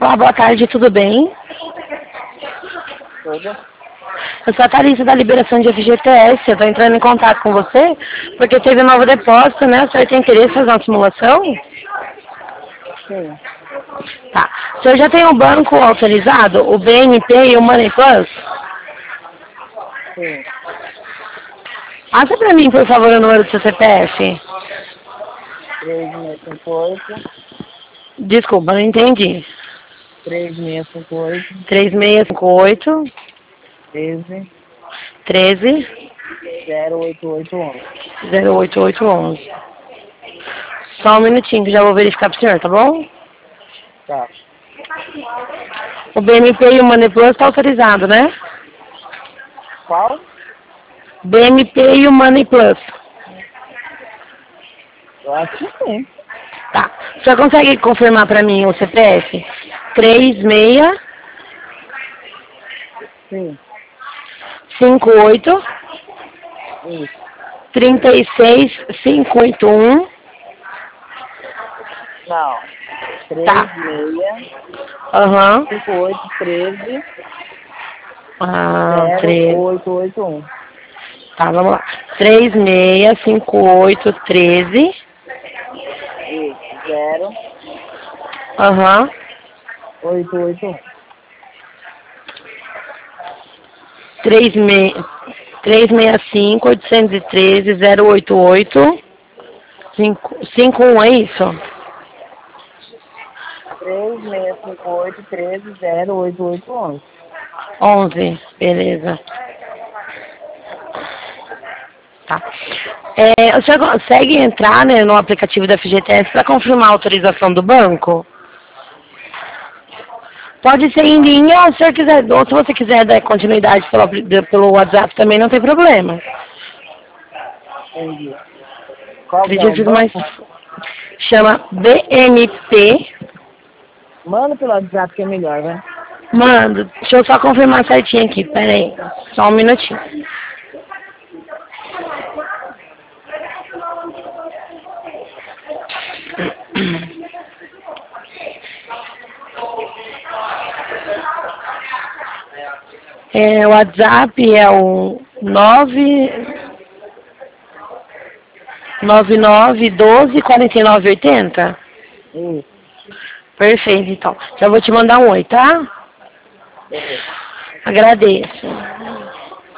Olá, boa tarde, tudo bem? Tudo? Eu sou a Thalissa da Liberação de FGTS, eu estou entrando em contato com você, porque teve um novo depósito, né? O senhor tem interesse em fazer uma simulação? Sim. Tá. O senhor já tem um banco autorizado, o BNP e o Money Plus? Sim. Passa pra mim, por favor, o número do seu CPF. 3658. Desculpa, não entendi. 3658. 3658 13. 13 08811. 08811. Só um minutinho que já vou verificar pro senhor, tá bom? Tá. O BNP e o Money Plus tá autorizado, né? Qual? BNP e o Money Plus. Eu acho que sim. Tá. O senhor consegue confirmar pra mim o CPF? 36 Sim. 58 Isso. 36 581. Não. Tá. 36 Aham. 58 13 Ah, 13. 0881. Tá, vamos lá. 36 58 13. Isso. 0 Aham. 881. 365 813 088 51, é isso? 3658 13 08811. 11, beleza. Tá. O senhor consegue entrar, né, no aplicativo da FGTS para confirmar a autorização do banco? Pode ser em linha, ou se você quiser, ou se você quiser dar continuidade pelo WhatsApp também não tem problema. Entendi. Qual que é o Acredito que mais banco? chama BNP. Manda pelo WhatsApp que é melhor, né? Mando, deixa eu só confirmar certinho aqui, pera aí, só um minutinho. O WhatsApp é o 999124980. Isso. Perfeito, então. Já vou te mandar um oi, tá? Beleza. Agradeço.